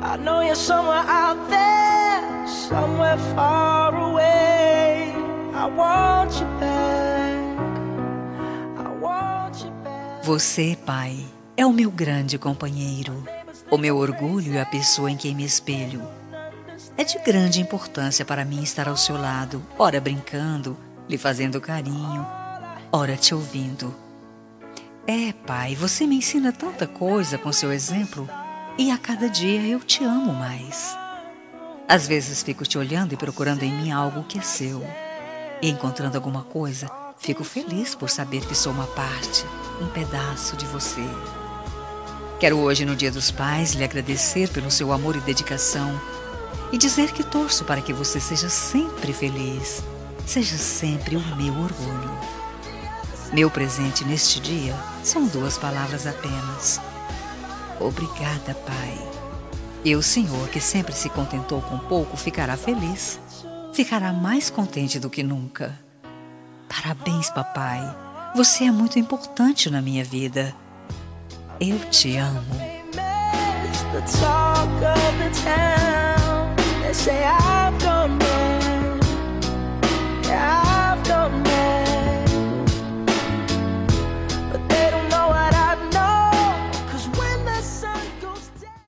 I know you're somewhere out there, somewhere far away. I want you back, I want you back. Você, Pai, é o meu grande companheiro, o meu orgulho e a pessoa em quem me espelho. É de grande importância para mim estar ao seu lado, ora brincando, lhe fazendo carinho, ora te ouvindo. Pai, você me ensina tanta coisa com seu exemplo e a cada dia eu te amo mais. Às vezes fico te olhando e procurando em mim algo que é seu. E encontrando alguma coisa, fico feliz por saber que sou uma parte, um pedaço de você. Quero hoje, no Dia dos Pais, lhe agradecer pelo seu amor e dedicação e dizer que torço para que você seja sempre feliz, seja sempre o meu orgulho. Meu presente neste dia são 2 palavras apenas. Obrigada, Pai. E o Senhor, que sempre se contentou com pouco, ficará feliz. Ficará mais contente do que nunca. Parabéns, papai. Você é muito importante na minha vida. Eu te amo. The talk of the town. They say